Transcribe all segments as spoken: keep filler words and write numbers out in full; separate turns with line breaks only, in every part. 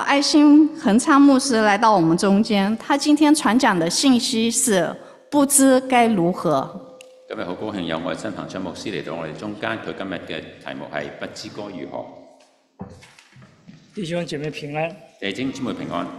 爱心恒昌牧师来到我们中間，他今天傳講的信息是不知該如何。
今日好高興有愛新恒昌牧師嚟到我哋中間，佢今日嘅題目係不知該如何。
弟兄姐妹平安，
弟兄姊妹平安。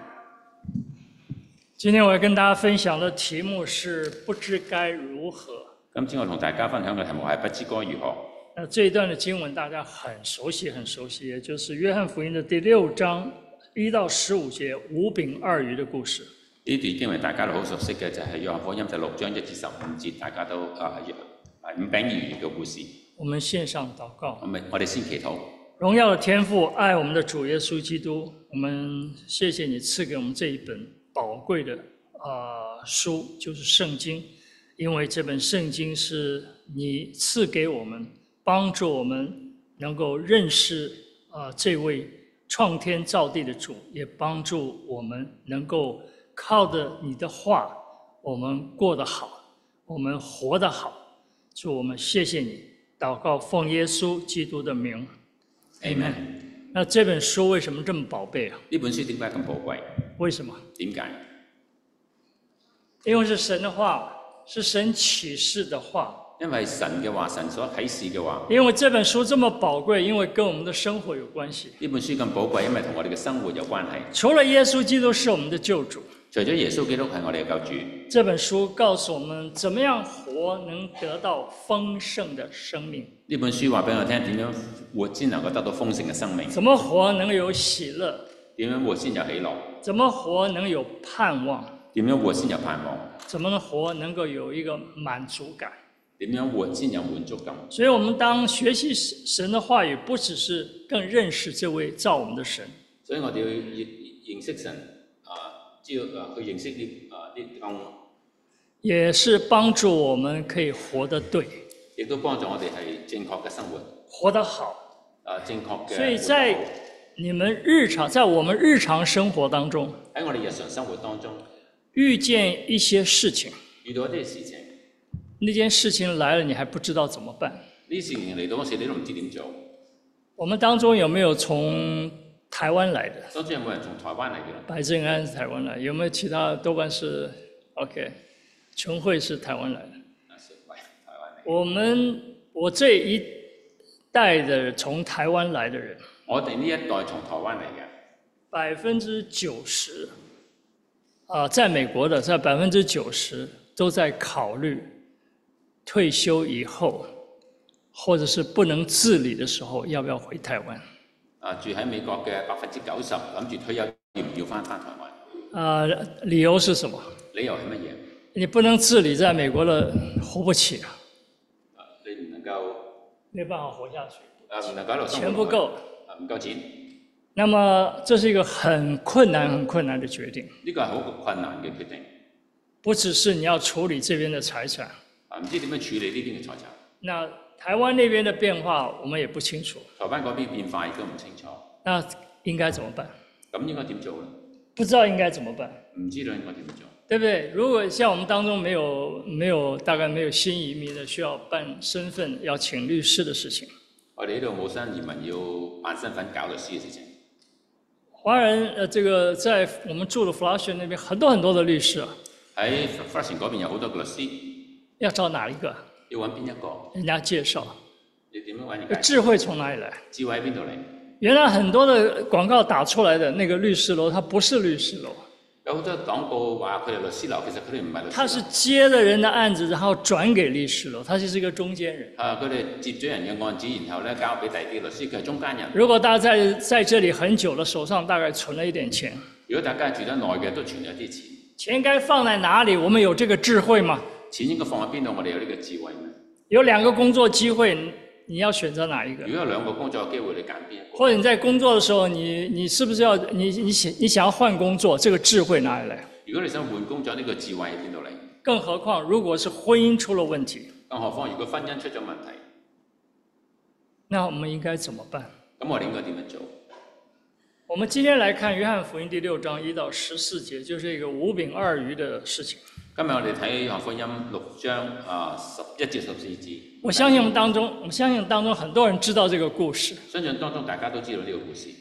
今天我要跟大家分享的題目是不知該如何。
今天我同大家分享嘅題目係不知該如何。
那這一段的經文大家很熟悉，很熟悉，也就是約翰福音的第六章一到十五節五餅二魚的故事。
呢段經文大家都好熟悉嘅，就係約翰福音第六章一至十五節，大家都啊五餅二魚嘅故事。
我們獻上禱告。
我們我哋先祈禱。
榮耀的天父，愛我們的主耶穌基督，我們謝謝你賜給我們這一本寶貴的啊、呃、書，就是聖經，因為這本聖經是你賜給我們。幫助我們能夠認識啊、呃、這位創天造地的主，也幫助我們能夠靠着你的話，我們過得好，我們活得好。主，我們謝謝你，禱告奉耶穌基督的名 ，Amen。那這本書為什麼這麼寶貝啊？
呢本書點解咁寶貴？
為什麼？
點解？
因為是神的話，是神啟示的話。
因為神嘅話，神所啟示嘅話。
因為這本書這麼寶貴，因為跟我們的生活有關係。
呢本書咁寶貴，因為同我哋嘅生活有關係。
除了耶穌基督是我們的救主，
除咗耶穌基督係我哋嘅救主，
這本書告訴我們怎麼樣活能得到豐盛的生命。
呢本書話俾我聽點樣活先能夠得到豐盛嘅生命。
怎麼活能有喜樂？
點樣活先有喜樂？
怎麼活能有盼望？
點樣活先有盼望？
怎麼活能夠有一個滿足感？
點樣活先有滿足感？
所以我們當學習神的話語，不只是更認識這位造我們的神。
所以我哋要認識神，啊，只要啊去認識呢啊呢講，
也是幫助我們可以活得對，
亦都幫助我哋係正確嘅生活，
活得好。
啊，正確嘅。
所以在你們日常，在我們日常生活當中，
喺我哋日常生活當中，
遇見一些事情，
遇到一啲事情。
那件事情來了，你還不知道怎麼辦？
呢事情嚟到嗰時，你都唔知點做。
我們當中有沒有從台灣來的？
當中有冇人從台灣嚟嘅？
白正安是台灣來，有沒有其他多半是 OK？全會是台灣來的。
啊，是台灣嚟。
我們我這一代的從台灣來的人，
我哋呢一代從台灣嚟嘅，
百分之九十啊，在美國的，在百分之九十都在考慮。退休以後，或者是不能自理的時候，要不要回台灣？
啊，住喺美國嘅百分之九十諗住退休要唔要翻返台灣？
啊，理由是什麼？
理由係乜嘢？
你不能自理，在美國的活不起啊！
啊，你唔能夠，
沒辦法活下去。
啊，唔能夠喺度生活。
錢不夠。
啊，唔夠錢。
那麼，這是一個很困難、很困難的決定。
呢個係好困難嘅決定。
不只是你要處理這邊的財產。
啊，唔知點樣處理呢邊嘅財產。
那台灣那邊的變化，我們也不清楚。
台灣嗰邊變化亦都唔清楚。
那應該怎麼辦？
咁應該點做呢？
不知道應該怎麼辦。
唔知道應該點做。對
不對？如果像我們當中沒有沒有大概沒有新移民的，需要辦身份、要請律師的事情。
我哋呢度冇新移民要辦身份、搞律師嘅事情。
華人呃，這個在我們住的 Flushing 那邊很多很多的律師啊。
喺 Flushing 嗰邊有好多個律師。
要找哪一個？
要揾邊一個？
人家介紹。
你點樣揾人家？
智慧從哪裡來？
智慧喺邊度嚟？
原來很多的廣告打出來的那個律師樓，它不是律師樓。
有好多廣告話佢哋律師樓，其實佢哋唔係律師樓。他
是接了人的案子，然後轉給律師樓，他就是一個中間人。
啊，佢哋接咗人嘅案子，然後咧交俾第二啲律師，佢係中間人。
如果大家在在這裡很久了，手上大概存了一點錢。
如果大家住得耐嘅，都存咗啲錢。
錢該放在哪裡？我們有這個智慧嗎？
錢應該放喺邊度？我哋有呢個智慧咩？
有兩個工作機會，你要選擇哪一個？
如果有兩個工作機會，你揀邊一個？
或者你在工作的時候，你你是不是要你你想你想要換工作？這個智慧哪裡來？
如果你想換工作，呢個智慧喺邊度嚟？
更何況，如果是婚姻出了問題，
更何況如果婚姻出咗問題，
那我們應該怎麼辦？
咁我哋應該點樣做？
我們今天來看約翰福音第六章一到十四節，就是一個五餅二魚的事情。
今日我哋睇約翰福音六章啊十一至十四節。
我相信當中，我相信當中很多人知道這個故事。
相信當中大家都知道呢個故事。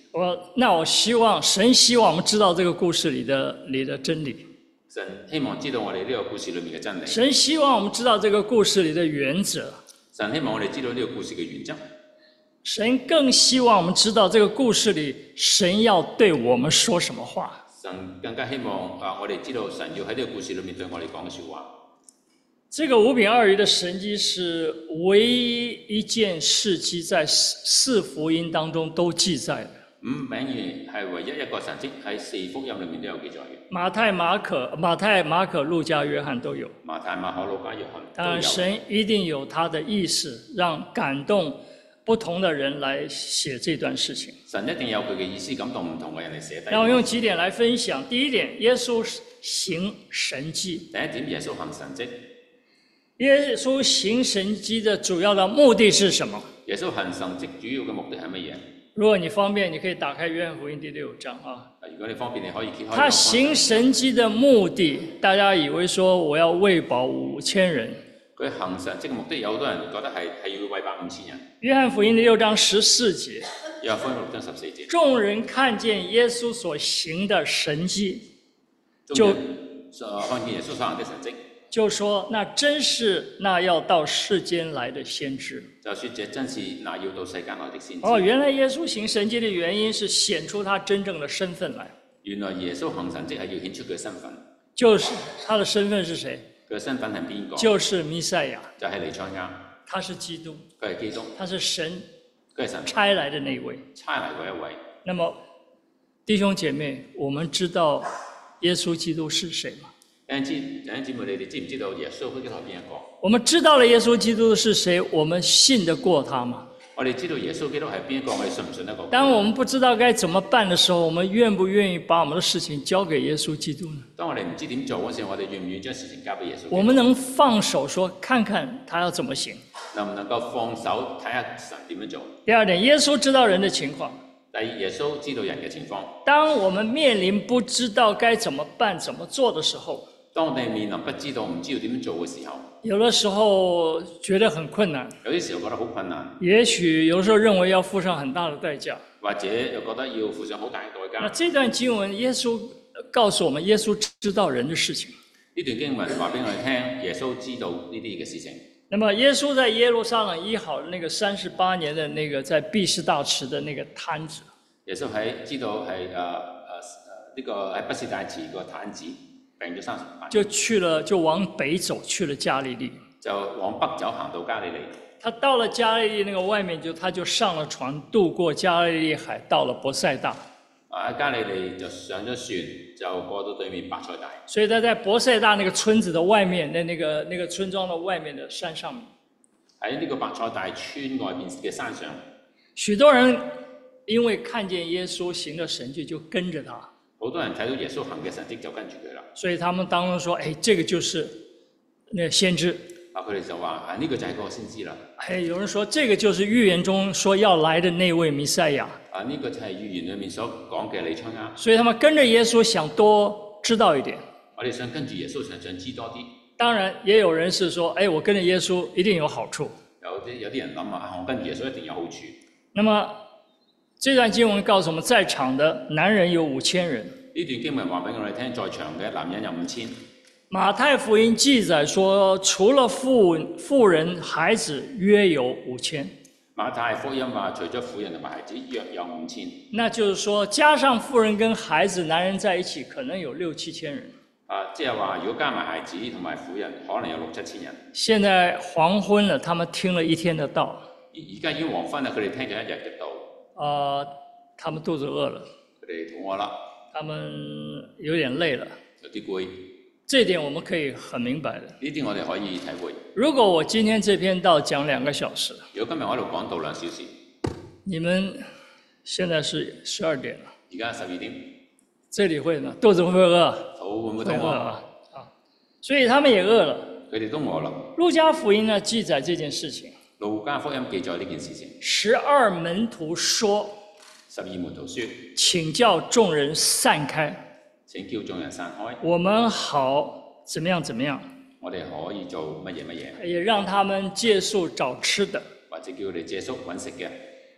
我那我希望神希望我們知道這個故事裡的裡的真理。
神希望知道我哋呢個故事裏面嘅真理。
神希望我們知道這個故事裡的原則。
神希望我哋知道呢個故事嘅原則。
神更希望我們知道這個故事裡神要對我們說什麼話。
神更加希望啊，我哋知道神要喺呢個故事裏面對我哋講嘅説話。
這個五餅二魚的神蹟是唯一一件事蹟，在四福音當中都記載的。
五餅魚係唯一一個神蹟喺四福音裏面都有記載嘅。
馬太、馬可、馬太、馬可、路加、約翰都有。
馬太、馬可、路加、約翰都有。
當然，神一定有他的意思，讓感動不同的人來寫這段事情。
神一定有佢嘅意思，感動唔同嘅人嚟寫低。
讓我用幾點來分享。第一點，耶穌行神蹟。
第一點，耶穌行神蹟。
耶穌行神蹟的主要的目的是什麼？
耶穌行神蹟主要嘅目的係乜嘢？
如果你方便，你可以打開約翰福音第六章啊。
如果你方便，你可以揭開。
他行神蹟的目的，大家以為說我要餵飽五千人。
佢行神蹟嘅目的，有好多人覺得係係要餵飽五千人。
約翰福音第六章十四節。
約翰福音六章十四節。
眾人看見耶穌所行的神蹟，就
看見耶穌所行的神蹟。
就說那真是那要到世間來的先知。
就說這真是那要到世間來的先知。
哦，原來耶穌行神蹟的原因是顯出他真正的身份來。
原來耶穌行神蹟係要顯出佢嘅身份。
就是他的身份是誰？
佢嘅身份係邊個？
就是彌賽亞。
就係彌賽亞。
他是基督。
佢係基督。
他是神。
佢係神
差來的那一位。
差嚟嗰一位。
那麼弟兄姐妹，我們知道耶穌基督是誰嗎？
弟兄姊妹，你哋知唔知道耶穌基督係邊一個？
我們知道了耶穌基督是誰，我們信得過他嗎？
我哋知道耶穌基督係邊一個，我哋信唔信得過？
當我們不知道該怎麼辦的時候，我們願不願意把我們的事情交給耶穌基督呢？
當我哋唔知點做嗰時候，我哋願唔願意將事情交俾耶穌？
我們能放手說，看看他要怎麼行？
能唔能夠放手睇下神點樣做？
第二點，耶穌知道人的情況。
第二，耶穌知道人嘅情況。
當我們面臨不知道該怎麼辦、怎麼做的時候，
當我哋面臨不知道、唔知道點樣做嘅時候，
有的時候覺得很困難，
有啲時候覺得好困難，
也許有的時候認為要付上很大的代價，
或者又覺得要付上好大嘅代價。
那這段經文，耶穌告訴我們，耶穌知道人的事情。
呢段經文話俾我哋聽，耶穌知道呢啲嘅事情。
那麼耶穌在耶路撒冷醫好那個三十八年的那個在畢士大池的那個癱子，
耶穌喺知道係誒誒誒呢個喺畢士大池個癱子。病咗三十八，
就去了，就往北走，去了加利利。
就往北走，行到加利利。
他到了加利利那個外面就，就他就上了船，渡過加利利海，到了伯賽大。
啊，喺加利利就上咗船，就過到對面伯賽大。
所以他在伯賽大那個村子的外面，那那個那個村莊的外面的山上面。
喺呢個伯賽大村外邊嘅山上，
許多人因為看見耶穌行的神蹟，就跟着他。
好多人睇到耶穌行嘅神蹟就跟住佢啦。
所以他們當中說：誒，這個就是那個先知。
啊，佢哋就話：啊，呢個就係嗰個先知啦。
誒，有人說：這個就是預言中說要來的那位彌賽亞。
啊，呢個就係預言裏面所講嘅彌賽亞。
所以他們跟着耶穌，想多知道一點。
我哋想跟住耶穌，想想知多啲。
當然，也有人是說：誒，我跟着耶穌一定有好處。
有啲有啲人諗啊，我跟住耶穌一定有好處。
那麼這段經文告訴我們，在場的男人有五千人。
呢段經文話俾我哋聽，在場嘅男人有五千。
馬太福音記載說，除了婦婦人、孩子，約有五千。
馬太福音話，除咗婦人同埋孩子，約有五千。
那就是說，加上婦人跟孩子、男人在一起，可能有六七千人。
啊，即係話，如果加埋孩子同埋婦人，可能有六七千人。
現在黃昏了，他們聽了一天的道。
而家已經黃昏啦，佢哋聽咗一日嘅道。
啊、呃，他們肚子餓了。
佢哋肚餓啦。
他們有點累了。
有啲攰。
這一點我們可以很明白的。
呢啲我哋可以體會。
如果我今天這篇道講兩個小時，
如果今日我喺度講道兩小時，
你們現在是十二點了。
而家十二點。
這裡會呢？肚子會不會餓？
肚會唔會肚餓
啊？啊，所以他們也餓了。
佢哋都餓啦。
路加福音呢記載這件事情。
路加福音記載呢件事情。
十二門徒說。
十二門徒說。
請叫眾人散開。
請叫眾人散開。
我們好怎麼樣怎麼樣？
我哋可以做乜嘢乜嘢？
也讓他們借宿找吃的。
或者叫佢哋借宿揾食嘅。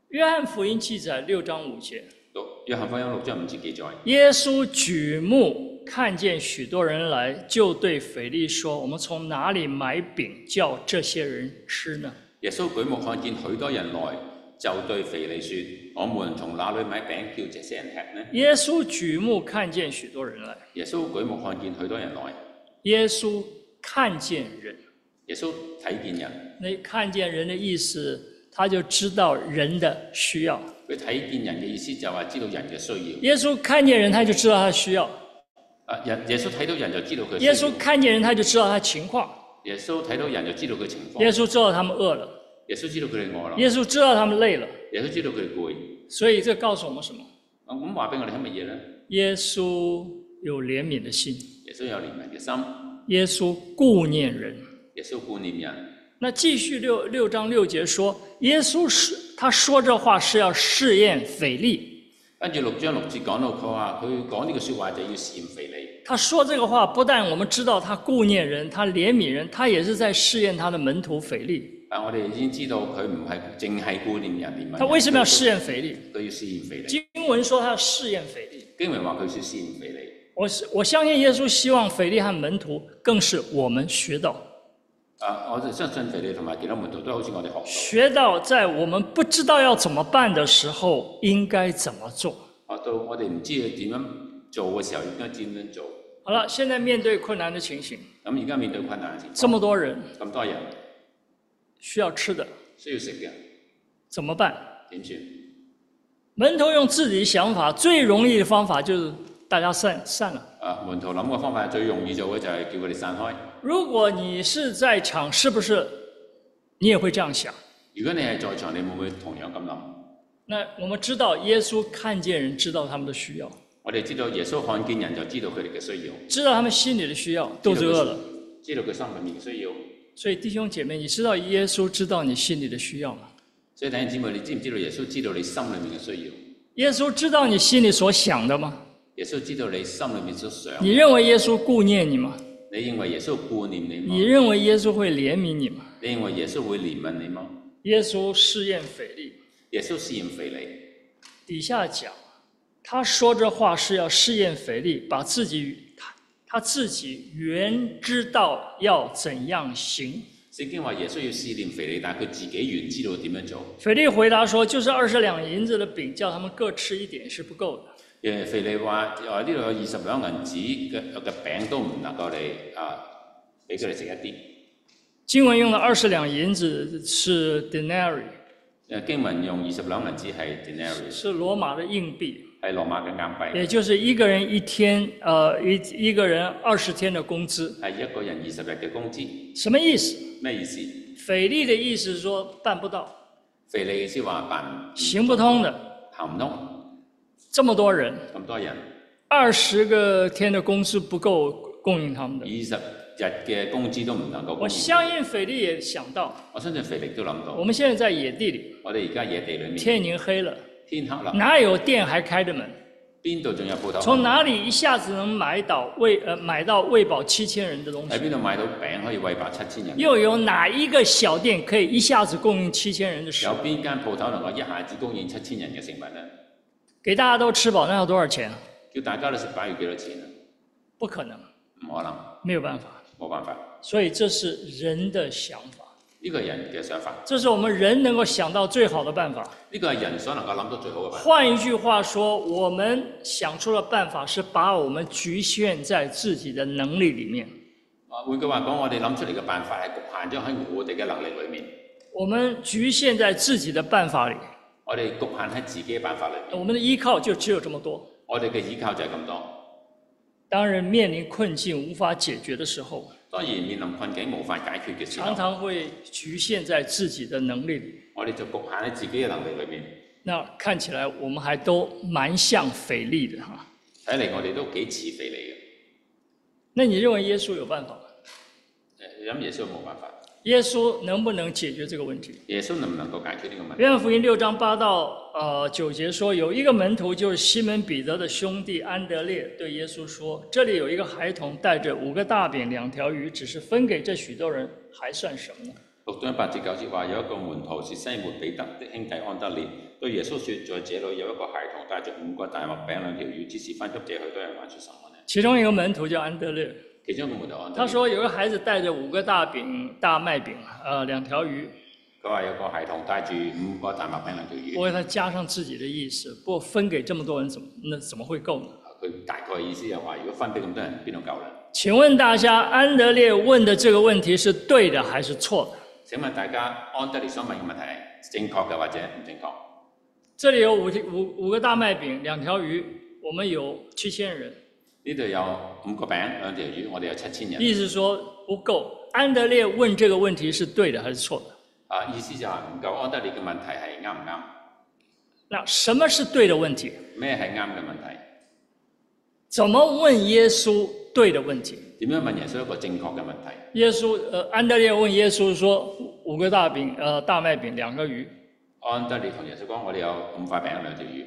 約翰福音記載六章五節，
約翰福音六章五節記載，
耶穌舉目看見許多人來，就對腓力說：我們從哪裡買餅叫這些人吃呢？
耶穌舉目看見許多人來，就對腓利說：我們從哪裡買餅叫這些人吃呢？
耶穌舉目看見許多人來。
耶穌舉目看見許多人來。
耶穌看見人。
耶穌睇見人。
那看見人的意思，他就知道人的需要。
佢睇見人嘅意思就係知道人嘅需要。
耶穌看見人，他就知道他的需要。
啊，人耶穌睇到人就知道佢。
耶穌看見人，他就知道他的情況。
耶穌睇到人就知道佢情況。
耶穌知道他們餓了。
耶穌知道佢哋餓啦。
耶穌知道他們累了。
耶穌知道佢哋攰。
所以這告訴我們什麼？
咁話俾我哋聽乜嘢咧？
耶穌有憐憫的心。
耶穌有憐憫嘅心。
耶穌顧念人。
耶穌顧念人。
那繼續六六章六節說，耶穌是他說這話是要試驗腓力。
跟住六章六節講到佢話，佢講呢個説話就要試驗腓利。
他說這個話，不但我們知道他顧念人，他憐憫人，他也是在試驗他的門徒腓力。
但我哋已經知道佢唔係淨係顧念人憐憫人。
他為什麼要試驗腓力？
佢要試驗腓利。
經文說他要試驗腓力。
經文話佢要試驗腓利。
我我相信耶穌希望腓力和門徒更是我們學到。
啊！我就相信腓利同埋其他門徒都好似我哋學到，
學到在我們不知道要怎麼辦的時候，應該怎麼做。
啊，到我哋唔知點樣做嘅時候，應該點樣做。
好了，現在面對困難的情形，
咁而家面對困難嘅情況，
這麼多人，
咁多人
需要吃的，
需要食嘅，
怎麼辦？
點算？
門徒用自己的想法，最容易的方法就是大家散散了。
啊，門徒諗嘅方法最容易做嘅就係叫佢哋散開。
如果你是在場，是不是你也會這樣想？
如果你係在場，你會唔會同樣咁諗？
那我們知道耶穌看見人，知道他們的需要。
我哋知道耶穌看見人就知道佢哋嘅需要，
知道他們心裡的需要，肚子餓了，
知道佢心裡面嘅需要。
所以弟兄姐妹，你知道耶穌知道你心裡的需要嗎？
所以弟兄姊妹，你知唔知道耶穌知道你心裡面嘅需要？
耶穌知道你心裡所想的嗎？
耶穌知道你心裡面所想。
你認為耶穌顧念你嗎？
你認為耶穌顧念你嗎？
你認為耶穌會憐憫你嗎？
你認為耶穌會憐憫你嗎？
耶穌試驗腓力。
耶穌試驗腓利。
底下講，他說這話是要試驗腓力，把自己他他自己原知道要怎樣行。
聖經話耶穌要試驗腓利，但係佢自己原知道點樣做。
腓力回答說：就是二十兩銀子的餅，叫他們各吃一點是不夠的。
誒，腓利話：呢度有二十兩銀子嘅嘅餅都唔能夠嚟啊，俾佢哋食一啲。
經文用的二十兩銀子是 denari。
誒，經文用二十兩銀子係 denari，
是羅馬的硬幣，
係羅馬嘅硬幣，
也就是一個人一天，呃一一個人二十天的工資。
係一個人二十日嘅工資。
什麼意思？
咩意思？
腓力的意思是說辦不到。
腓利嘅意思話辦
行不通的，
行唔通。
這麼多人，
咁多人，
二十個天的工資不夠供應他們的。
二十日嘅工資都唔能夠供應。
我相信腓力也想到，
我相信腓力都諗到。
我們現在在野地裏，
我哋而家野地裏面，
天已經黑了，
天黑啦，
哪有店還開着門？
邊度仲有鋪頭？
從哪裡一下子能買到餵呃買到餵飽七千人的東西？
喺邊度買到餅可以餵飽七千人？
又有哪一個小店可以一下子供應七千人的食物？
有邊間鋪頭能夠一下子供應七千人嘅食物呢？
給大家都吃飽，那要多少錢？
叫大家都食飽要幾多錢啊？
不可能，
唔可能，
沒有辦法，
冇辦法。
所以這是人的想法，
呢個人嘅想法，
這是我們人能夠想到最好的辦法。
呢個係人所能夠諗到最好嘅辦法。
換一句話說，我們想出的辦法是把我們局限在自己的能力裡面。
啊，換句話講，我哋諗出嚟嘅辦法係局限咗喺我哋嘅能力裡面。
我們局限在自己的辦法裡，
我哋局限喺自己嘅辦法裡面。
我們的依靠就只有這麼多。
我哋嘅依靠就係咁多。
當人面臨困境無法解決的時候，
當然面臨困境無法解決嘅時候，
常常會局限在自己的能力裡。
我哋就局限喺自己嘅能力裡面。
那看起來我們還都蠻像腓力的哈。
睇嚟我哋都幾似腓利嘅。
那你認為耶穌有辦法嗎？
誒，咁耶穌冇辦法。
耶穌能不能解決這個問題？
耶穌能唔能夠解決呢個問題？
約翰福音六章八到呃九節說，有一個門徒就是西門彼得的兄弟安德烈，對耶穌說：這裡有一個孩童帶着五個大餅兩條魚，只是分給這許多人，還算什麼呢？
六章八至九節話，有一個門徒是西門彼得的兄弟安德烈， 對耶穌說：在這裏有一個孩童帶着五個大麥餅兩條魚，只是分給這許多人，還說什麼呢？
其中一個門徒叫安德烈，
其中一個門徒安德烈，
他說有個孩子帶着五個大餅、大麥餅，呃，兩條魚。
佢話有個孩童帶住五個大麥餅兩條魚。
不過他加上自己的意思，不過分給這麼多人怎麼那怎麼會夠呢？
佢大概意思係話，如果分俾咁多人，邊度夠呢？
請問大家，安德烈問的這個問題是對的還是錯的？
請問大家，安德烈所問嘅問題係正確嘅或者唔正確？
這裡有五五五個大麥餅，兩條魚，我們有七千人。
呢度有五個餅兩條魚，我哋有七千人。
意思說不夠。安德烈問這個問題是對的還是錯的？
啊，意思就係唔夠。安德烈嘅問題係啱唔啱？
那什麼是對的問題？
咩係啱嘅問題？
怎麼問耶穌對的問題？
點樣問耶穌一個正確嘅問題？
耶穌，呃，安德烈問耶穌說：五個大餅，呃，大麥餅，兩個魚。
安德烈同耶穌講：我哋有五塊餅兩條魚。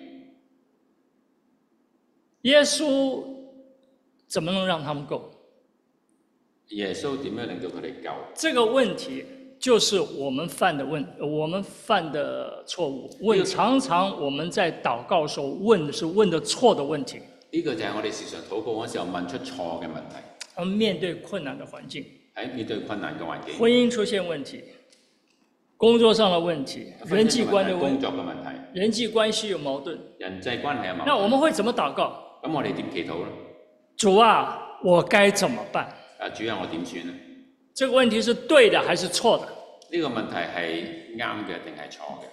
耶穌怎麼能讓他們夠？
耶穌點樣令到佢哋夠？
這個問題就是我們犯的問，我們犯的錯誤。問常常我們在禱告時候問的是問的錯的問題。
呢個就係我哋時常禱告嗰時候問出錯嘅問題。
我們面對困難的環境，
喺面對困難嘅環境，
婚姻出現問題，工作上的問題，人際關係
工作嘅問題，
人際關係有矛盾，
人際關係有矛盾。
那我們會怎麼禱告？
咁我哋點祈禱呢？
主啊，我該怎麼辦？
啊，主啊，我點算呢？
這個問題是對的還是錯的？
呢個問題係啱嘅定係錯嘅？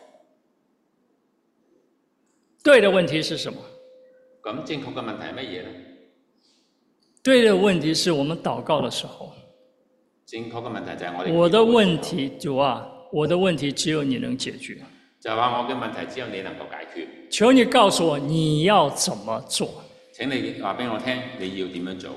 對的問題是什麼？
咁正確嘅問題係乜嘢呢？
對的問題是我們禱告的時候。
正確嘅問題就係我哋。
我的問題，主啊，我的問題只有你能解決。
就係話我嘅問題只有你能夠解決。
求你告訴我你要怎麼做。
請你話俾我聽，你要點樣做？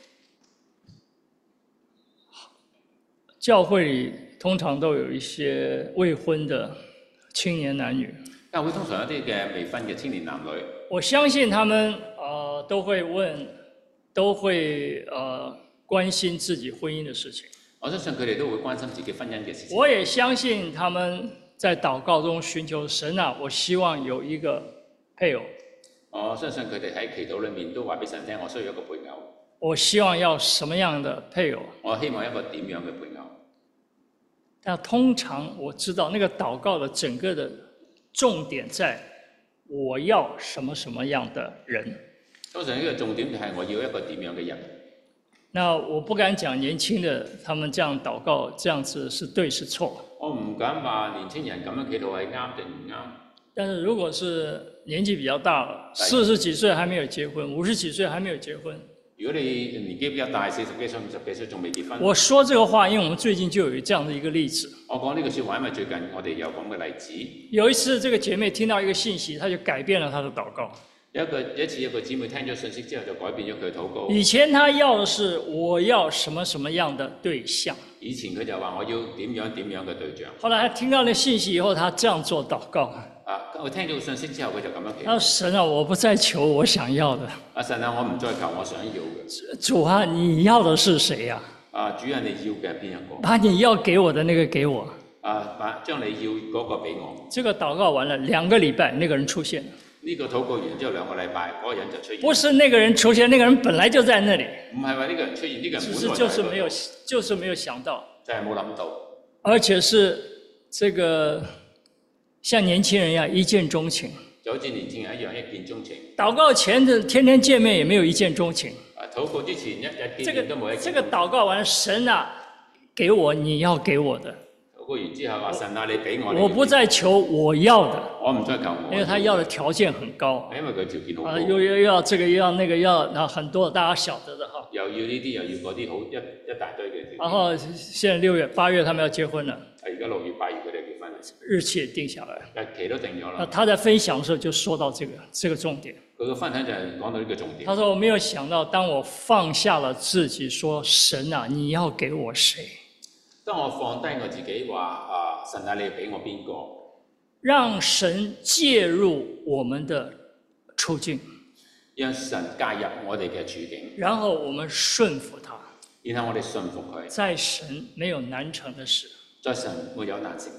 教會裡通常都有一些未婚的青年男女。
教會通常有啲嘅未婚嘅青年男女。我
相信他們呃都會問，都會呃關心自己婚姻的事情。
我相信佢哋都會關心自己婚姻嘅事情。
我也相信他們在禱告中尋求神啊，我希望有一個配偶。
我相信佢哋喺祈禱裏面都話俾神聽，我需要一個配偶。
我希望要什麼樣的配偶？
我希望一個點樣嘅配偶？
但通常我知道那個禱告的整個的重點在我要什麼什麼樣的人。
通常呢個重點就係我要一個點樣嘅人。
那我不敢講年輕的他們這樣禱告這樣子是對是錯。
我唔敢話年輕人咁樣祈禱係啱定唔啱。
但是如果是年紀比較大了，四十幾歲還沒有結婚，五十幾歲還沒有結婚。
如果你年紀比較大，四十幾歲、五十幾歲仲未結婚。
我說這個話，因為我們最近就有這樣的一個例子。
我講呢個説話，因為最近我哋有咁嘅例子。
有一次，這個姐妹聽到一個信息，她就改變了她的禱告。
有一個有一次，有個姊妹聽咗信息之後，就改變咗佢嘅禱告。
以前她要的是我要什麼什麼樣的對象。
以前佢就話我要點樣點樣嘅對象。
後來她聽到那信息以後，她這樣做禱告。
啊！我聽到個信息之後，佢就咁樣祈禱。
他說：神啊，我不再求我想要的。
啊神啊，我唔再求我想要嘅。
主啊，你要的是誰呀？
啊主啊，你要嘅係邊一個？
把你要給我的那個給我。
啊，把將你要嗰個俾我。
這個禱告完了，兩個禮拜，那個人出現了。
呢個禱告完之後兩個禮拜，嗰個人就出現。
不是那個人出現，那個人本來就在那裡。
唔係話呢個人出現，呢個人
只是就是沒有，就是沒有想到。
就係冇諗到。
而且是這個。像年輕人一樣一見鍾情，
就好似年輕人一樣一見鍾情。
禱告前的天天見面也沒有一見鍾情。
啊，禱告之前一日見面都冇一見。
這個禱告完，神啊，給我你要給我的。
禱告完之後話：神啊，你俾我。
我不再求我要的。
我唔再求我。
因為他要的條件很高。
因為佢條件好高。
啊，又又要這個又要那個要，啊很多大家曉得的哈。
又要呢啲又要嗰啲，好一一大堆嘅。
然後現在六月八月他們要結婚了。
而家六月八月佢哋結婚。
日期也定下來。
日期都定咗啦。
那他在分享的時候就說到這個這個重點。
佢嘅分享就係講到呢個重點。
他說：我沒有想到，當我放下了自己，說神啊，你要給我誰？
當我放低我自己話啊，神啊，你俾我邊個？
讓神介入我們的處境。
讓神介入我哋嘅處境。
然後我們順服他。
然後我哋順服佢。
在神沒有難成的事。
在神沒有難成的事。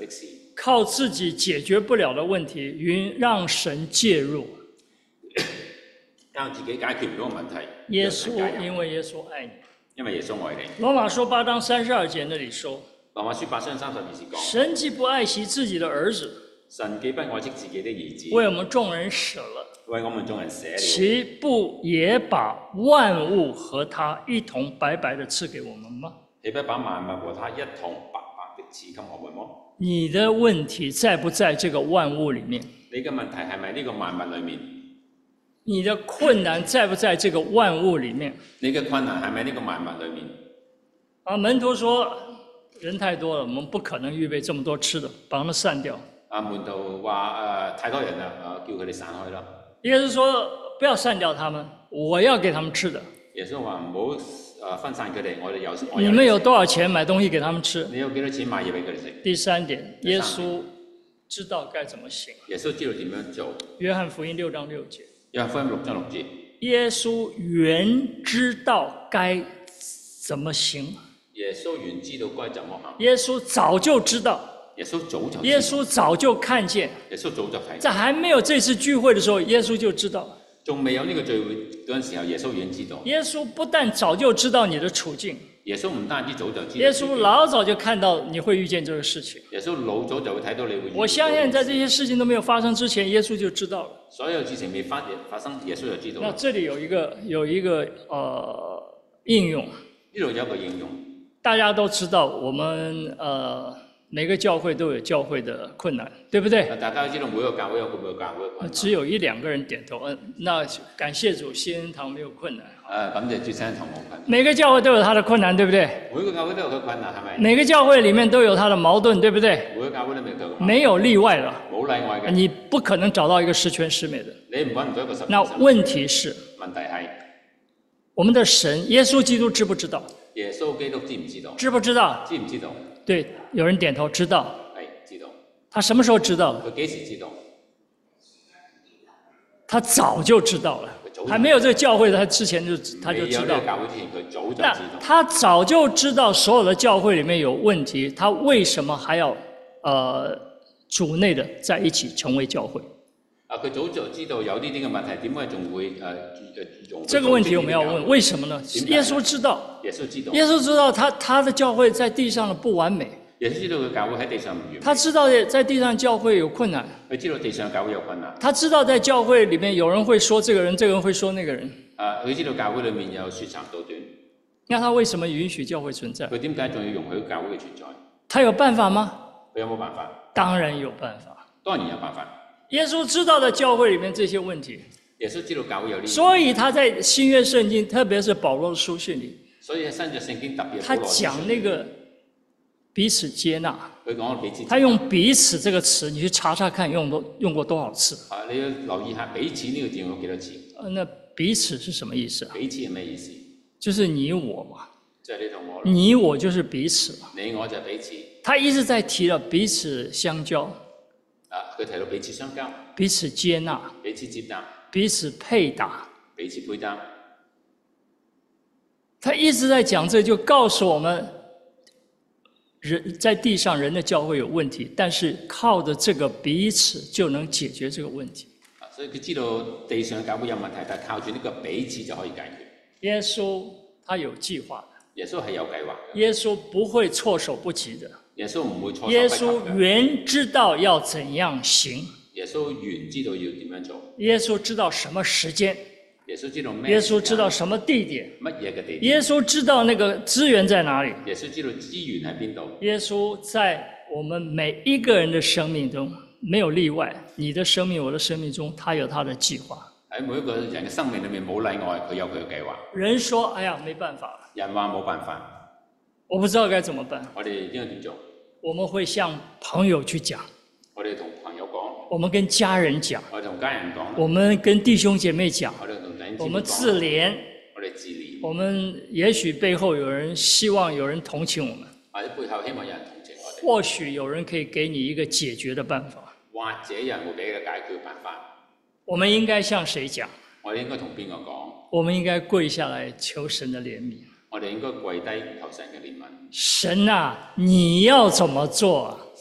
靠自己解決不了的問題，允讓神介入。
靠自己解決唔到個問題，
耶穌
讓神介入
因為耶穌愛你。
因為耶穌愛你。
羅馬書八章三十二節那裡說，
羅馬書八章三十二節講，
神既不愛惜自己的兒子，
神既不愛惜自己的兒子，
為我們眾人捨了，
為我們眾人捨了，
豈不也把萬物和他一同白白的賜給我們嗎？
豈不把萬物和他一同白白的賜給我們麼？
你的問題在不在這個萬物裡面？
你嘅問題係咪呢個萬物裡面？
你的困難在不在這個萬物裡面？
你嘅困難係咪呢個萬物裡面？
啊，門徒說人太多了，我們不可能預備這麼多吃的，把他們散掉。
啊，門徒話誒太多人啦，啊叫佢哋散開啦。
耶穌說不要散掉他們，我要給他們吃的。
耶穌話唔好誒分散佢哋，我哋有我有。
你們有多少錢買東西給他們吃？
你有幾多錢買嘢俾佢哋食？
第三點，耶穌知道該怎麼行。
耶穌知道點樣做。
約翰福音六章六節。
約翰福音六章六節。
耶穌原知道該怎麼行。
耶穌原知道該怎麼行。
耶穌早就知道。
耶穌早就。
耶穌早就看見。
耶穌早就睇。
在還沒有這次聚會的時候，耶穌就知道。
仲未有呢個聚會嗰陣時候，耶穌已經知道。
耶穌不但早就知道你的處境。
耶穌唔單止早就知道。
耶穌老早就看到你會遇見這個事情。
耶穌老早就會睇到你會遇見。
我相信在這些事情都沒有發生之前，耶穌就知道了。
所有事情未發發生，耶穌就知道。
那這裡有一個有一個呃應用。
呢度有一個應用。
大家都知道，我們呃每個教會都有教會的困難，對不對？
大家都知道每個教會有每個教會嘅困難。
只有一兩個人點頭，嗯，那感謝主，新恩堂沒有困難。
誒，感謝主，新恩堂冇困難。
每個教會都有他的困難，對不對？
每個教會都有佢困難，係咪？
每個教會裡面都有他的矛盾，對不對？
每個教會都有佢。
沒有例外了。
冇例外嘅。
你不可能找到一個十全十美的。
你唔揾唔到一個十全十美。
那問題是？
問題係
我們的神耶穌基督知不知道？
耶穌基督知唔知道？
知不知道？
知唔知道？
對，有人點頭，知道。
係知道。
他什麼時候知道的？
佢幾時知道？
他早就知道了。還沒有這個教會，他之前就他就知道。
沒有這個教會之前，佢早就知道。
那他早就知道所有的教會裡面有問題，他為什麼還要呃組內的在一起成為教會？
啊，佢早就知道有呢啲嘅問題，點解仲會誒誒用？
這個問題我們要問，為什麼呢？耶穌知道。
耶穌知道。
耶穌知道他他的教會在地上的不完美。
耶穌知道佢教會喺地上唔完美。
他知道在地上教會有困難。
佢知道地上教會有困難。
他知道在教會裡面有人會說這個人，這個人會說那個人。
啊，佢知道教會裡面有説長道短。
那他為什麼允許教會存在？
佢點解仲要容許教會嘅存在？
他有辦法嗎？
佢有冇辦法？
當然有辦法。
當然有辦法。
耶穌知道在教會裡面這些問題。
耶穌知道教會有呢啲。
所以他在新約聖經，特別是保羅的書信裡。
所以喺新約聖經特別。
他講那個彼此接納。
佢講彼此。
他用彼此這個詞，你去查查看用多用過多少次？
啊，你要留意下彼此呢個字用過幾多次？
呃，那彼此是什麼意思啊？
彼此係咩意思？
就是你我嘛。
即係你同我。
你我就是彼此嘛。
你我就係彼此。
他一直在提了彼此相交。
啊，佢提到彼此相交。
彼此接納。
彼此接納。
彼此配搭。
彼此配搭。
他一直在講這，就告訴我們，人在地上人的教會有問題，但是靠着這個彼此就能解決這個問題。
啊，所以佢知道地上教會有問題，但係靠住呢個彼此就可以解決。
耶穌他有計劃的。
耶穌係有計劃嘅。
耶穌不會措手不及的。
耶穌唔會措手不及。
耶穌原知道要怎樣行。
耶穌原知道要點樣做。
耶穌知道什麼時間。
耶穌知道咩？
耶穌知道什麼地點？
乜嘢嘅地點？
耶穌知道那個資源在哪裡？
耶穌知道資源喺邊度？
耶穌在我們每一個人的生命中，沒有例外。你的生命，我的生命中，他有他的計劃。
喺每一個人嘅生命裏面冇例外，佢有佢嘅計劃。
人說：哎呀，沒辦法。
人話冇辦法，
我不知道該怎麼辦。
我哋應該點做？
我們會向朋友去講。
我哋同朋友講。
我們跟家人講。
我哋同家人講。
我們跟弟兄姐妹講。
我哋同弟兄姐妹講。
我們自憐。
我哋自憐。
我們也許背後有人希望有人同情我們。
或者背後希望有人同情我哋。
或許有人可以給你一個解決的辦法。
或者有人會俾一個解決辦法。
我們應該向誰講？
我哋應該同邊個講？
我們應該跪下來求神的憐憫。
我哋應該跪低求神嘅憐憫。
神啊，你要怎麼做？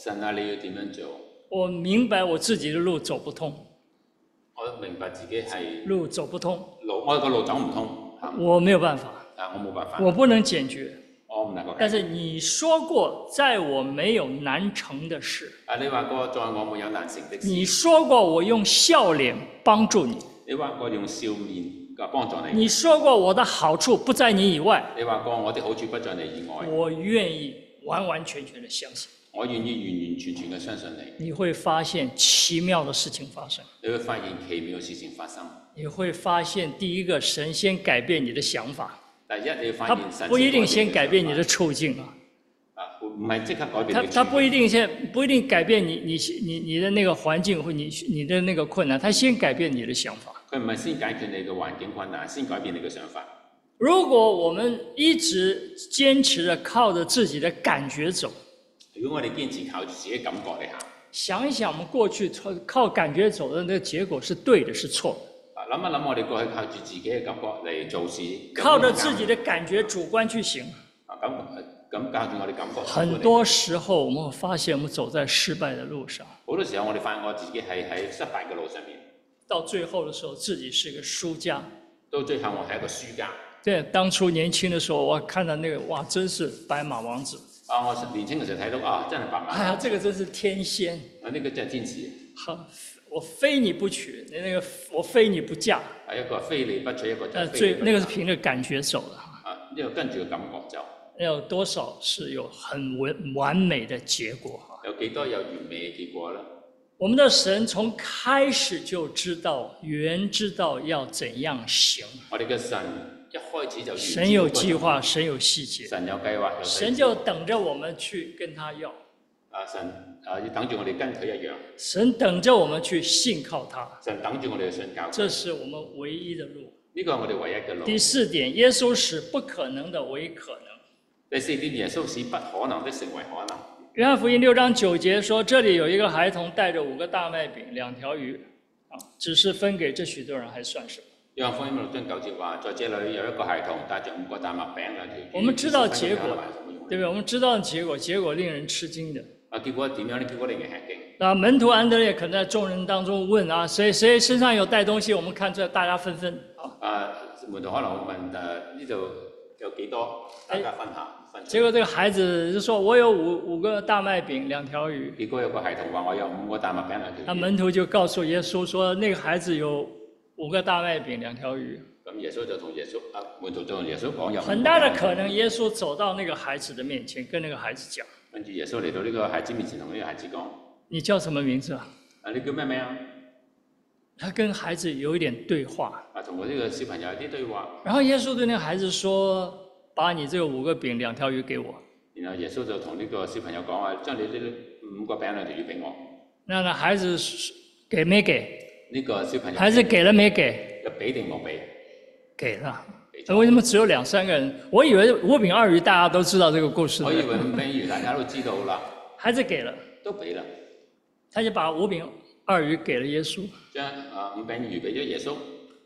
神啊，你要點樣做？
我明白我自己的路走不通，
我明白自己係
路走不通，
路，我個路走唔通，
我沒有辦法，
啊，我冇辦法，
我不能解決。
我唔能夠。
但是你說過，在我沒有難成的事。
啊，你話過在我沒有難成的事。
你說過我用笑臉幫助你。
你話過用笑面嘅幫助你。
你說過我的好處不在你以外。
你話過我的好處不在你以外。
我願意完完全全的相信。
我願意完完全全嘅相信你。
你會發現奇妙的事情發生。
你會發現奇妙嘅事情發生。
你會發現第一個神先改變你的想法。
第一，你要發現神
不一定先改變你的處境啊。
啊，唔係即刻改變你。
他他不一定先不一定改變你你你你的那個環境或你你的那個困難，他先改變你的想法。
佢唔係先解決你嘅環境困難，先改變你嘅想法。
如果我們一直堅持着靠着自己的感覺走，
如果我哋堅持靠住自己感覺嚟行，
想一想我們過去靠感覺走的那個結果是對的，是錯的。
諗一諗，我哋過去靠住自己嘅感覺嚟做事，
靠着自己的感覺主觀去行。
啊，咁咁靠住我哋感覺。
很多時候，我們會發現我們走在失敗的路上。
好多時候，我哋發現我自己係喺失敗嘅路上面。
到最後的時候，自己是一個輸家。
到最後，我係一個輸家。
對，當初年輕的時候，我看到那個，哇，真是白馬王子。
啊，我年輕嘅時候睇到啊，真係白馬。
哎呀，這個真是天仙。
啊，呢個真係天使。
好。我非你不娶，那個我非你不嫁。
係一個非你不娶，一個就非你不嫁。
最那個是憑着感覺走的。
啊，呢個跟住個感覺走。
有多少是有很完完美的結果？
有幾多有完美嘅結果呢？
我們的神從開始就知道，原知道要怎樣行。
我哋嘅神一開始就
神有計劃，神有細節。
神有計劃，有細節。
神就等着我們去跟他要。
啊，神啊，要等住我哋跟佢一樣。
神等着我們去信靠他。
神等住我哋去信靠。
這是我們唯一的路。
呢個係我哋唯一嘅路。
第四點，耶穌使不可能的為可能。
第四點，耶穌使不可能的成為可能。
約翰福音六章九節說，這裡有一個孩童帶着五個大麥餅、兩條魚，啊，只是分給這許多人，還算什麼？
約翰福音六章九節話，在這裡有一個孩童帶着五個大麥餅、兩條魚。
我們知道結果，對不對？我們知道結果，結果令人吃驚的。
啊，結果點樣呢？結果令人吃驚。
那門徒安德烈可能在眾人當中問啊，誰誰身上有帶東西？我們看出來，大家紛紛啊。
啊，門徒可能會問誒呢度有幾多？大家分下。分
結果這個孩子就說：我有五五個大麥餅，兩條魚。
結果有個孩童話：我有五個大麥餅，兩條魚。
那門徒就告訴耶穌說：那個孩子有五個大麥餅，兩條魚。
咁耶穌就同耶穌啊，門徒就同耶穌講有。
很大的可能，耶穌走到那個孩子的面前，跟那個孩子講。
跟住耶穌嚟到呢個孩子面前，同呢個孩子講：
你叫什麼名字啊？
啊，你叫咩名啊？
他跟孩子有一點對話。
啊，同我呢個小朋友有啲對話。
然後耶穌對那個孩子說：把你這個五個餅兩條魚給我。
然後耶穌就同呢個小朋友講話：將你呢五個餅兩條魚俾我。
那那孩子給沒給？
呢個小朋友。
孩子給了沒給？
有俾定冇俾？
給了。為什麼只有兩三個人？我以為五餅二魚大家都知道這個故事。
我以為五餅魚大家都知道啦。
孩子給了。都
俾了。
他就把五餅二魚給了耶穌。
將啊五餅魚俾咗耶穌。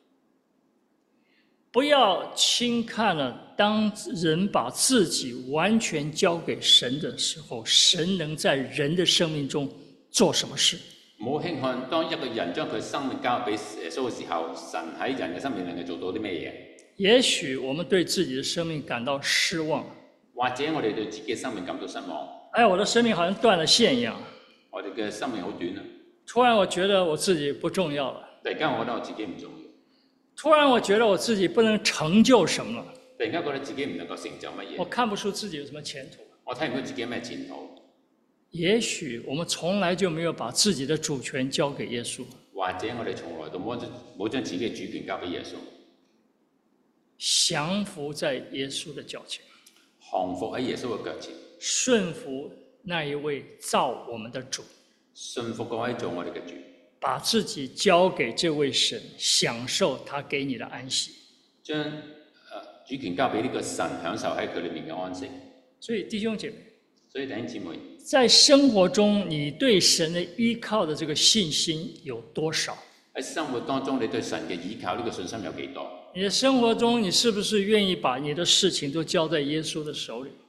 不要輕看了，當人把自己完全交給神的時候，神能在人的生命中做什麼事？
唔好輕看，當一個人將佢生命交俾耶穌嘅時候，神喺人嘅生命能夠做到啲咩嘢？
也許我們對自己的生命感到失望，
或者我哋對自己嘅生命感到失望。
哎，我的生命好像斷了線一樣。
我哋嘅生命好短啊！
突然我覺得我自己不重要了。
突然間我覺得我自己唔重要。
突然我覺得我自己不能成就什麼。
突然間覺得自己唔能夠成就乜嘢。
我看不出自己有什麼前途。
我睇唔到自己有咩前途。
也許我們從來就沒有把自己的主權交給耶穌。
或者我哋從來都冇冇將自己嘅主權交俾耶穌。
降服在耶穌的腳前，
降服喺耶穌嘅腳前，
順服那一位造我們的主，
順服嗰位做我哋嘅主，
把自己交給這位神，享受他給你的安息。
將誒主權交俾呢個神，享受喺佢裏面嘅安息。
所以弟兄姐妹，
所以弟兄姊妹，
在生活中你對神的依靠的這個信心有多少？
喺生活當中，你對神嘅依靠呢個信心有幾多？
你的生活中，你是不是願意把你的事情都交在耶穌的手裏？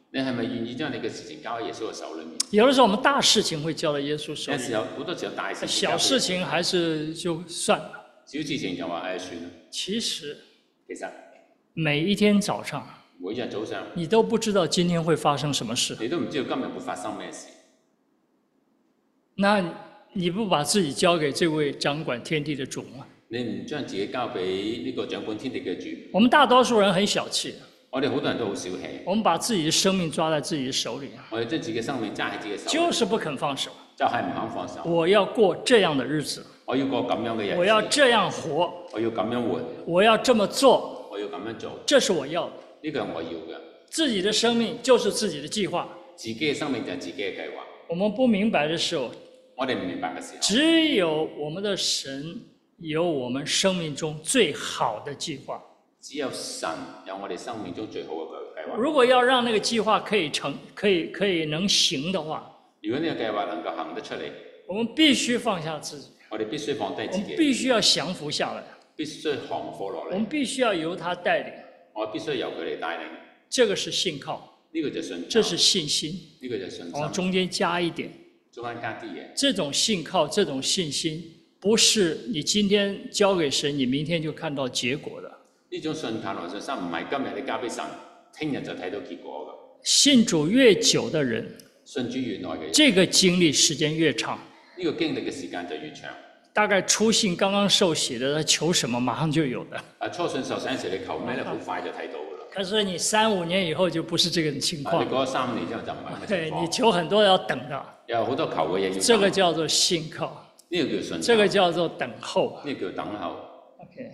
你係咪願意將你嘅事情交喺耶穌嘅手裏面？
有的時候我們大事情會交到耶穌手裏，
有時候好多時候大事情交俾
小事情還是就算了。
小事情就話誒算啦。
其實
其實
每一天早上，
每日早上
你都不知道今天會發生什麼事。
你都唔知道今日會發生咩事。
那你不把自己交給這位掌管天地的主嗎？
你唔將自己交俾呢個掌管天地嘅主。
我們大多數人很小氣，
我哋好多人都好小氣。
我們把自己的生命抓在自己的手裏，
我哋將自己嘅生命揸喺自己手裏，
就是不肯放手。
就係唔肯放手。
我要過這樣的日子，
我要過咁樣嘅日子。
我要這樣活，
我要咁樣活。
我要這麼做，
我要咁樣做。
這是我要的。
呢個係我要嘅。
自己的生命就是自己的計劃。
自己嘅生命就係自己嘅計劃。
我們不明白的時候，
我哋唔明白嘅時候，
只有我們的神有我們生命中最好的計劃。
只有神有我哋生命中最好嘅計劃。
如果要讓那個計劃可以成、可以可以能行的話，
如果呢個計劃能夠行得出嚟，
我們必須放下自己，
我哋必須放低
我
自己，
們必須要降服下來，
必須降服落嚟，
我們必須要由他帶領。
我必須由佢哋帶領。
這個是信靠，
呢個就信靠，
這是信心。
呢個就信
往
心。
中間加一點，
中間加啲嘢。
這種信靠、這種信心，不是你今天交給神，你明天就看到結果的。
呢種信靠同信心唔係今日你交俾神，聽日就睇到結果㗎。
信主越久的人，
信主越耐嘅人，
這個經歷時間越長。
呢個經歷嘅時間就越長。
大概初信剛剛受洗的，他求什麼馬上就有的。
啊，初信受洗嗰時你求咩咧，好快就睇到㗎啦。
可是你三五年以後就不是這個情況。
你過咗三年之後就唔係咁嘅
對，
情況。
你求很多要等的。
有好多求嘅嘢要等。
這個叫做信靠，
呢個叫信靠。
這個叫做等候。
呢個叫等候。
OK。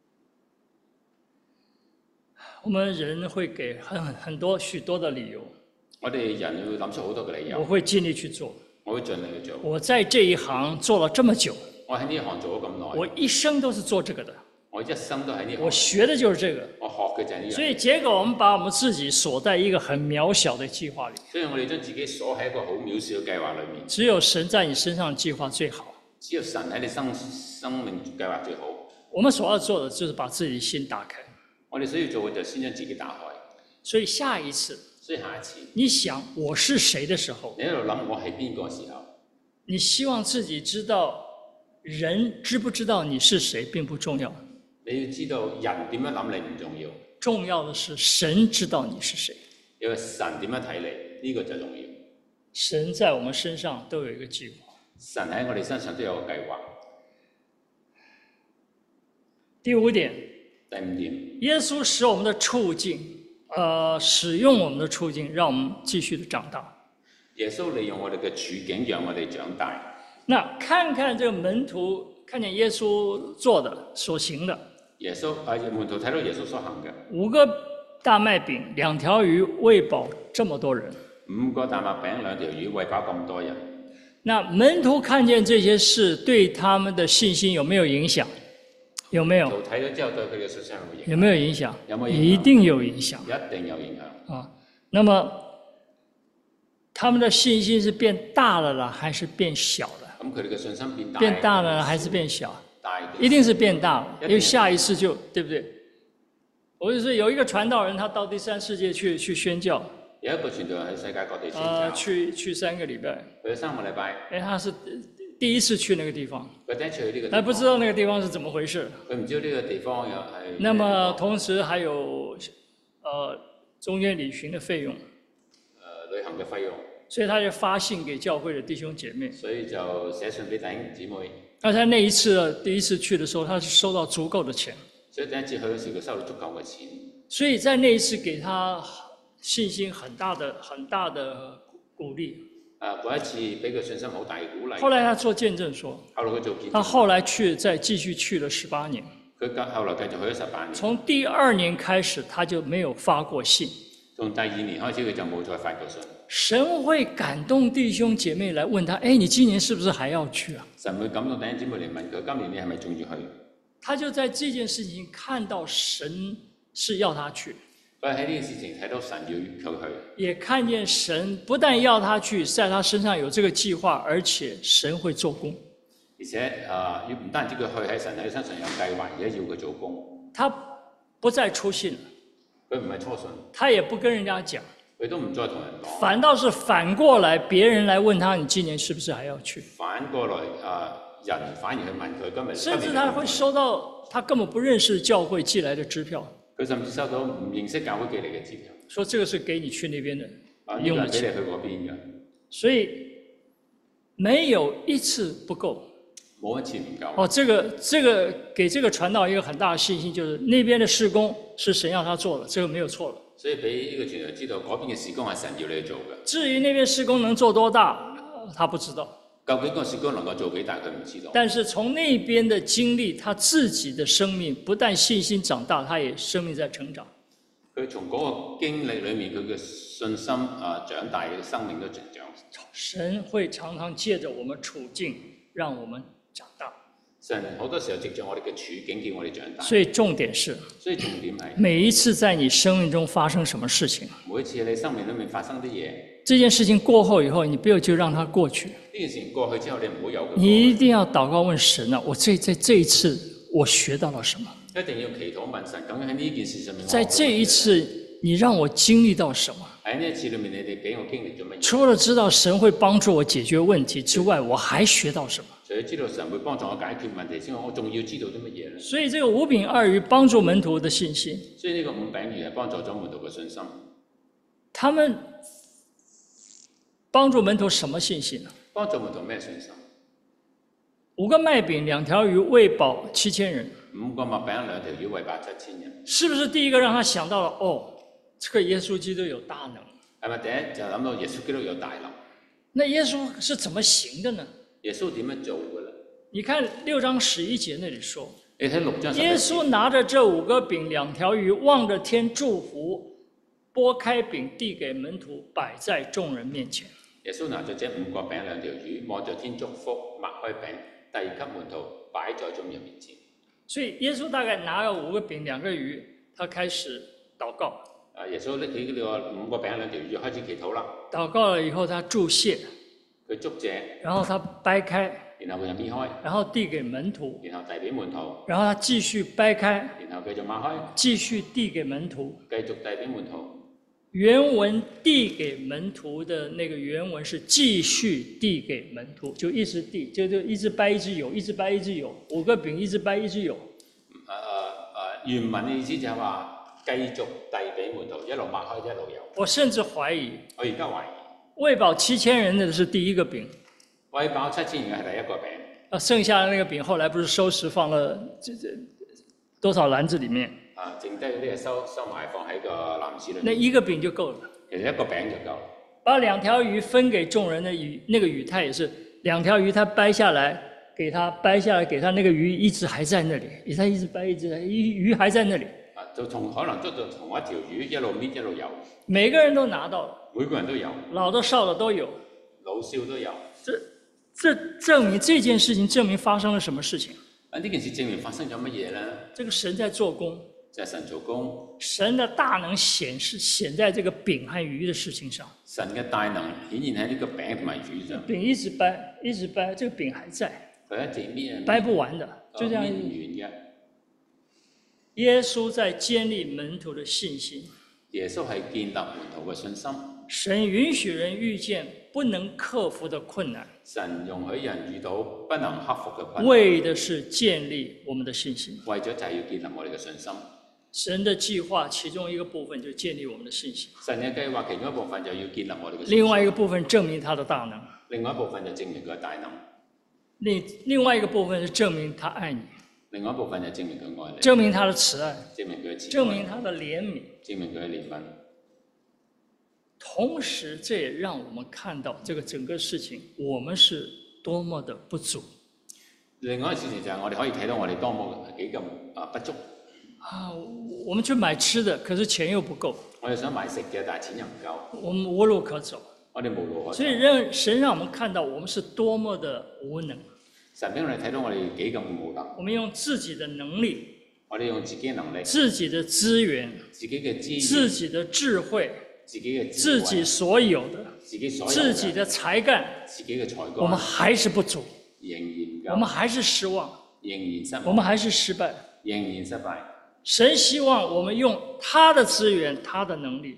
我們人會給很很多許多的理由。
我哋人會諗出好多嘅理由。
我會盡力去做。
我會盡力去做。
我在這一行做了這麼久。
我喺呢一行做咗咁耐。
我一生都是做這個的。
我一生都喺呢行。
我學的就是這個。
我學嘅就係呢樣。
所以結果我們把我們自己鎖在一個很渺小的計劃裏。
所以我哋將自己鎖喺一個好渺小嘅計劃裏面。
只有神在你身上計劃最好。
只有神喺你生生命計劃最好。
我們所要做的就是把自己的心打開。
我哋需要做嘅就先將自己打開。
所以下一次，
所以下一次，
你想我是誰的時候，
你喺度諗我係邊個時候，
你希望自己知道人知不知道你是誰並不重要。
你要知道人點樣諗你唔重要，
重要的是神知道你是誰。
因為神點樣睇你，呢個就重要。
神在我們身上都有一個計劃。
神喺我哋身上都有個計劃。
第五點，
第五點，
耶穌使我們的處境，呃，使用我們的處境，讓我們繼續的長大。
耶穌利用我哋嘅處境，讓我哋長大。
那看看這個門徒，看見耶穌做的、所行的。
耶穌啊，門徒睇到耶穌所行嘅
五個大麥餅、兩條魚，餵飽這麼多人。
五個大麥餅、兩條魚，餵飽咁多人。
那門徒看見這些事，對他們的信心有沒有影響？有沒有？
睇咗之後對佢嘅信心有冇影響？
有沒有影響？
有冇影響？
一定有影響。
一定有影響。
啊，那麼他們的信心是變大了啦，還是變小了？
咁佢哋嘅信心變大。
變大了還是變小？
大。
一定是變大了，因為下一次就對不對？我就是有一個傳道人，他到第三世界去去宣教。
有一個傳道人喺世界各地宣教。
啊，去去三個禮拜。
去咗三個禮拜。
哎，他是第一次去那個地方。
佢第一次去呢個地方。
他不知道那個地方是怎麼回事。
佢唔知道呢個地方有係。
那麼同時還有，呃，中間旅行的費用。
呃，旅行嘅費用。
所以他就發信給教會的弟兄姐妹。
所以就寫信俾弟兄姊妹。
那他那一次第一次去的時候，他是收到足夠的錢。
所以第一次去嗰時，佢收到足夠嘅錢。
所以在那一次給他信心很大的、很大的鼓勵。
啊，嗰一次俾佢信心好大嘅鼓勵。
後來他做見證說，
後來佢做見證。
他後來去再繼續去了十八年。
佢後來繼續去咗十八年。
從第二年開始，他就沒有發過信。
從第二年開始，佢就冇再發過信。
神會感動弟兄姐妹來問他：哎，你今年是不是還要去啊？
神會感動弟兄姐妹嚟問佢：今年你係咪仲要去？
他就在這件事情看到神是要他去。
佢喺呢件事情睇到神要佢去，
也看見神不但要他去，在他身上有這個計劃，而且神會做工。
而且啊，要唔單止佢去喺神喺身上有計劃，而且要佢做工。
他不再初信，
佢唔係初信，
他也不跟人家講，
佢佢都唔再同人講。
反倒是反過來，別人來問他：你今年是不是還要去？
反過來啊，人反而去問佢今日。
甚至他會收到他根本不認識教會寄來的支票。
佢甚至收到唔認識教會寄嚟嘅支票，
說這個是給你去那邊的，
啊，
用的錢。
俾你去嗰邊嘅。
所以沒有一次不夠。
冇一次唔夠。
哦，這個這個給這個傳道一個很大的信心，就是那邊的事工是神要他做的，這個沒有錯了。
所以俾呢個傳道知道嗰邊嘅事工係神要你去做嘅。
至於那邊事工能做多大，他不知道。
究竟個事工能夠做幾大，佢唔知道。
但是從那邊的經歷，他自己的生命不但信心長大，他也生命在成長。
佢從嗰個經歷裏面，佢嘅信心啊長大，佢嘅生命都成長。
神會常常借着我們處境，讓我們長大。
神好多時候藉着我哋嘅處境叫我哋長大。
所以重點是，
所以重點係
每一次在你生命中發生什麼事情，
每一次你生命裏面發生啲嘢，
這件事情過後以後，你不要就讓它過去。
呢件事情過去之後，你唔好有佢。
你一定要禱告問神啊，我這這這一次我學到了什麼？
一定要祈禱問神，究竟喺呢件事上面，
在這一次你讓我經歷到什麼？
喺呢一次裏面，你哋俾我經歷咗乜嘢？
除了知道神會幫助我解決問題之外，我還學到什麼？
除咗知道神會幫助我解決問題之外，我仲要知道啲乜嘢咧？
所以這個五餅二魚幫助門徒的信心。
所以呢個五餅魚係幫助咗門徒嘅信心。
他們幫助門徒什麼信心呢？
幫助門徒咩信心？
五個麥餅兩條魚餵飽七千人。
五個麥餅兩條魚餵飽七千人。
是不是第一個讓他想到了？哦，這個耶穌基督有大能。
係咪第一就諗到耶穌基督有大能？
那耶穌是怎麼行的呢？
耶穌點樣做嘅咧？
你看六章十一節那裡說，
你睇六章十一節，
耶穌拿着這五個餅兩條魚，望着天祝福，撥開餅遞給門徒，擺在眾人面前。
耶穌拿着這五個餅兩條魚，望着天祝福，擘開餅，遞給門徒，擺在眾人面前。
所以耶穌大概拿了五個餅兩個魚，他開始禱告。
啊，耶穌拎起呢個五個餅兩條魚開始祈禱啦。
禱告了以後，他祝謝，
佢祝謝，
然後他掰開，
然後佢就搣開，
然後遞給門徒，
然後遞俾門徒，
然後他繼續掰開，
然後繼續擘開，
繼續遞給門徒，
繼續遞俾門徒。
原文遞給門徒的那個原文是繼續遞給門徒，就一直遞，就就一直掰一直有，一直掰一直有，五個餅一直掰一直有。
啊啊啊！原文嘅意思就係話繼續遞俾門徒，一路擘開一路有。
我甚至懷疑，
我而家懷疑，
餵飽七千人的是第一個餅，
餵飽七千人嘅係第一個餅。
啊，剩下的那個餅後來不是收拾放了這這多少籃子裡面？
啊，剩低嗰啲係收收埋放喺個籃子裏面。
那一個餅就夠了。
其實一個餅就夠。把
把兩條魚分給眾人的魚，那個魚他也是兩條魚，他掰下來給他掰下來給他，那個魚一直還在那裡，他一直掰一直，魚還在那裡。
啊，就從可能捉到同一條魚一路搣一路游。
每個人都拿到了，
每個人都有，
老的少的都有，
老少都有。
這這證明這件事情證明發生了什麼事情？
啊，呢件事證明發生咗乜嘢咧？
這個神在做工。
就係神做工，
神的大能顯示顯在這個餅和魚的事情上。
神嘅大能顯現喺呢個餅同埋魚上。
餅一直掰，一直掰，這個餅還在。
佢一直搣啊，
掰不完的，就這樣。
搣唔完嘅。
耶穌在建立門徒的信心。
耶穌係建立門徒嘅信心。
神允許人遇見不能克服的困難。
神容許人遇到不能克服嘅困難。
為的是建立我們的信心。
為咗就係要建立我哋嘅信心。
神的計劃其中一個部分就建立我們的信心。
神嘅計劃其中一部分就要建立我哋嘅信心。
另外一個部分證明他的大能。
另外一部分就證明佢嘅大能。
另另外一個部分是證明他愛你。
另外一部分就證明佢愛你。
證明他的慈愛。
證明佢嘅慈愛。
證明他的憐憫。
證明佢嘅憐憫。
同時，這也讓我們看到這個整個事情，我們是多麼的不足。
另外一個事情就係我哋可以睇到我哋多麼幾咁啊不足。
啊，我們去買吃的，可是錢又不夠。
我哋想買食嘅，但係錢又唔夠。
我們無路可走。
我哋無路可走。
所以讓神讓我們看到我們是多麼的無能。
神俾我哋睇到我哋幾咁無能。
我們用自己的能力。
我哋用自己嘅能力。
自己的資源。
自己嘅資源。
自己的智慧。
自己嘅
自己所有的。
自己所有。
自己的才幹。
自己嘅才幹。
我們還是不足。
仍然唔夠。
我們還是失望。
仍然失望。
我們還是失敗。
仍然失敗。
神希望我們用他的資源，他的能力。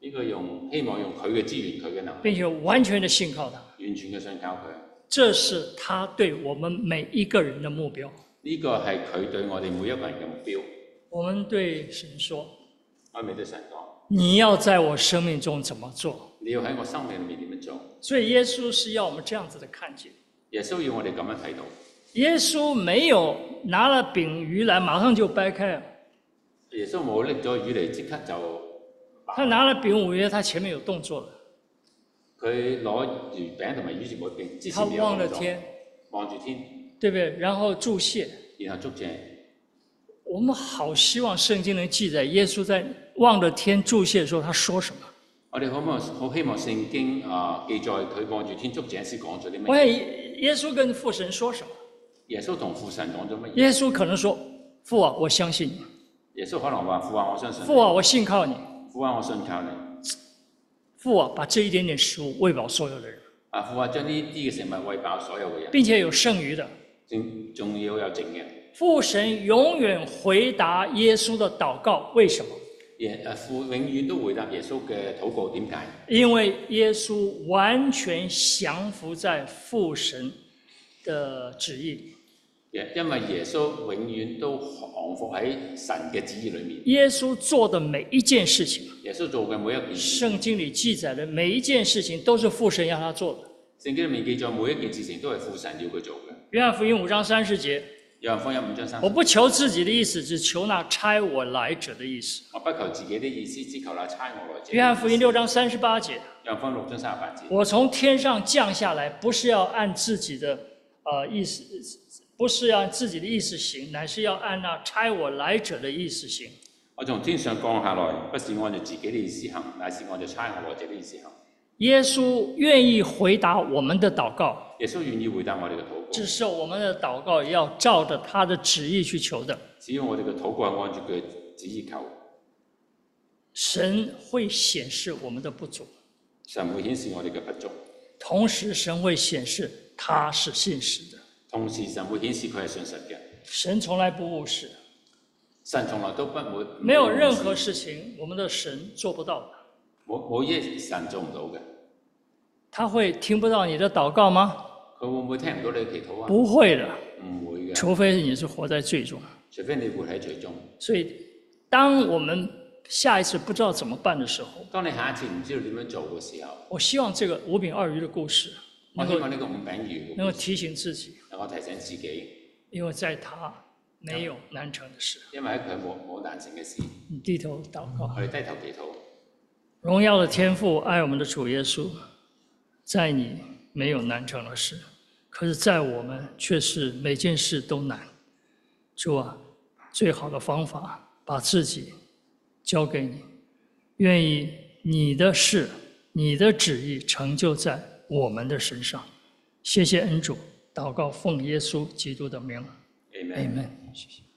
呢個用希望用佢嘅資源、佢嘅能力，
並且完全的信靠他。
完全嘅信靠佢。
這是他對我們每一個人的目標。
呢個係佢對我哋每一個人嘅目標。
我們對神說：
我咪對神講，
你要在我生命中怎麼做？
你要喺我生命裏面點樣做？
所以耶穌是要我們這樣子的看見。
耶穌要我哋咁樣睇到。
耶穌沒有拿了餅魚來馬上就掰開。
耶穌冇拎咗魚嚟即刻就。
他拿了餅五魚，他前面有動作了。
佢攞魚餅同埋魚全部變，之前
他望着天，
望住天，
對不對？然後祝謝，
然後祝謝。
我們好希望聖經能記載耶穌在望着天祝謝的時候，他說什麼？
我哋可唔可以好希望聖經啊記載佢望住天祝謝時講咗啲乜嘢？
我想耶穌跟父神說什麼？
耶穌同父神講咗乜嘢？
耶穌可能說：父啊，我相信你。
耶穌可能話：父啊，我相信你。
父啊，我信靠你。
父啊，我信靠你。
父啊，把這一點點食物餵飽所有的人。
啊，父啊，將呢啲嘅食物餵飽所有嘅人。
並且有剩餘的。
仲仲要有剩嘅。
父神永遠回答耶穌的禱告，為什麼？
耶誒父永遠都回答耶穌嘅禱告，點解？
因為耶穌完全降服在父神的旨意。
因為耶穌永遠都降服喺神嘅旨意裏面。
耶穌做的每一件事情，
耶穌做嘅每一件事，
聖經裏記載的每一件事情都是父神要他做的。
聖經裏面記載每一件事情都係父神要佢做嘅。
約翰福音五章三十節。
約翰福音五章三十。
我不求自己的意思，只求那差我來者的意思。
我不求自己的意思，只求那差我來者。
約翰福音六章三十八節。
約翰福音六章三十八節。
我從天上降下來，不是要按自己的呃意思。不是按自己的意思行，乃是要按那差我來者的意思行。
我從天上降下來，不是按照自己的意思行，乃是按照差我來者的意思行。
耶穌願意回答我們的禱告。
耶穌願意回答我哋嘅禱告。
只是我們的禱告要照着他的旨意去求的。
只要我哋嘅禱告係按照佢嘅旨意求，
神會顯示我們的不足。
神會顯示我哋嘅不足。
同時，神會顯示他是信實的。
同時，神會顯示佢係信實嘅。
神從來不誤事。
神從來都不會。
沒有任何事情，我們的神做不到的。
冇冇嘢神做唔到嘅。
他會聽不到你的禱告嗎？
佢會唔會聽唔到你祈禱啊？
不會的。
唔會嘅。
除非你是活在罪中。
除非你活喺罪中。
所以，當我們下一次不知道怎麼辦的時候，
當你下一次唔知道點樣做嘅時候，
我希望這個五餅二魚的故事，
我希望呢個五餅魚
能夠提醒自己，
能夠提醒自己，
因為在他沒有難成的事。
因為喺佢冇冇難成嘅事。
你低頭禱告。
我哋低頭祈禱。
榮耀的天父，愛我們的主耶穌，在你沒有難成的事，可是在我們卻是每件事都難。主啊，最好的方法，把自己交給你，願意你的事、你的旨意成就在我們的身上。謝謝恩主，禱告奉耶穌基督的名。
Amen。
Amen。謝謝。